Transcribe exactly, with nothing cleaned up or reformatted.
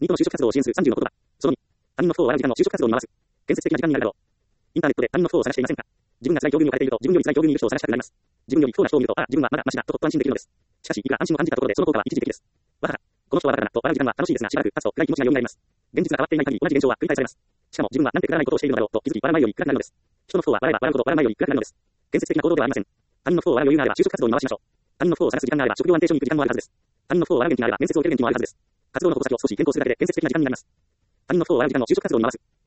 ニートの就職活動を支援するさんじゅうの言葉。そのに、他人の不幸を笑う時間の就職活動に回す。建設的な時間になるだろう。インターネットで他人の不幸を探していませんか？自分が辛い境遇に置かれていると、自分より辛い境遇にいる人を探したくなります。自分より不幸な人を見ると、ああ、自分はまだマシだとほっと安心できるのです。しかし、いくら安心を感じたところで、その効果は一時的です。わはは。この人はバカだなと笑う時間は楽しいですが、しばらく経つと暗い気持ちが蘇ります。現実が変わっていない限り同じ現象は繰り返されます。しかも自分はなんてくだらないことをしているのだろうと気づき笑わないように暗くなるのです。人の不幸は笑えば笑うほど笑わないように暗くなるのです。建設的な行動ではありません。他人の不幸を笑う余裕があれば就職活動に回しましょう。他人の不幸を探す時間があれば職業安定所に行く時間もあるはずです。他人の不幸を笑う元気があれば面接を受ける元気もあるはずです。活動の矛先を少し変更するだけで建設的な時間になります。他人の不幸を笑う時間を就職活動に回す。